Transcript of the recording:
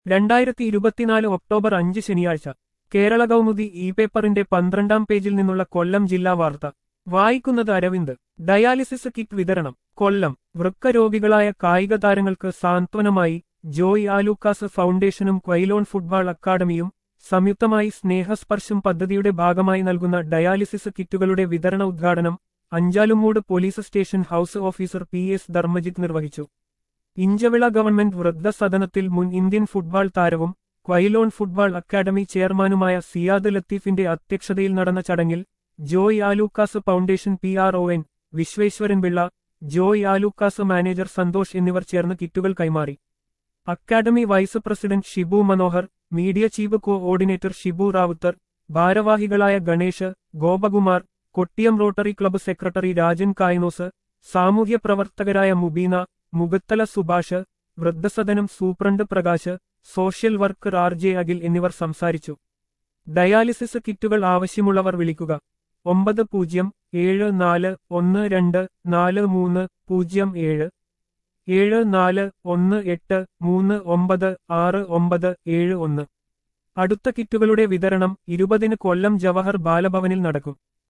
2024 October 5 ശനിയാഴ്ച Kerala Kaumudi E പേപ്പറിന്റെ 12-ാം പേജിൽ നിന്നുള്ള കൊല്ലം ജില്ലാ വാർത്ത വായിക്കുന്നത് അരവിന്ദ്. ഡയാലിസിസ് കിറ്റ് വിതരണം കൊല്ലം. വൃക്ക രോഗികളായ കായിക താരങ്ങൾക്ക് സാന്ത്വനമായി ജോയ് ആലൂക്കാസ് ഫൗണ്ടേഷനും ക്വൈലോൺ ഫുട്ബോൾ അക്കാദമിയും സംയുക്തമായി സ്നേഹസ്പർശം പദ്ധതിയുടെ ഭാഗമായി നൽകുന്ന ഡയാലിസിസ് കിറ്റുകളുടെ വിതരണ ഉദ്ഘാടനം Anchalumoodu police station house officer PS Dharmajith നിർവഹിച്ചു. ഇഞ്ചവിള ഗവൺമെന്റ് വൃദ്ധസദനത്തിൽ മുൻ ഇന്ത്യൻ ഫുട്ബോൾ താരവും ക്വൈലോൺ ഫുട്ബോൾ അക്കാദമി ചെയർമാനുമായ സിയാദ് ലത്തീഫിന്റെ അധ്യക്ഷതയിൽ നടന്ന ചടങ്ങിൽ Joy Alukkas foundation PRON Visweswaran Pillai, Joy Alukkas manager Santhosh എന്നിവർ ചേർന്ന് കിറ്റുകൾ കൈമാറി. Academy vice president Shibu Manohar, media chief coordinator Shibu Rawther, ഭാരവാഹികളായ Ganesh, Gopakumar, Kottiyam rotary club secretary Rajan Kayanos, സാമൂഹ്യ പ്രവർത്തകരായ മുബീന, മുഖത്തല സുഭാഷ്, വൃദ്ധസദനം superintendent Prakash, social worker RJ Akhil എന്നിവർ സംസാരിച്ചു. ഡയാലിസിസ് കിറ്റുകൾ ആവശ്യമുള്ളവർ വിളിക്കുക 9074124307 7418396971. അടുത്ത കിറ്റുകളുടെ വിതരണം 20-ന് കൊല്ലം ജവഹർ ബാലഭവനിൽ നടക്കും.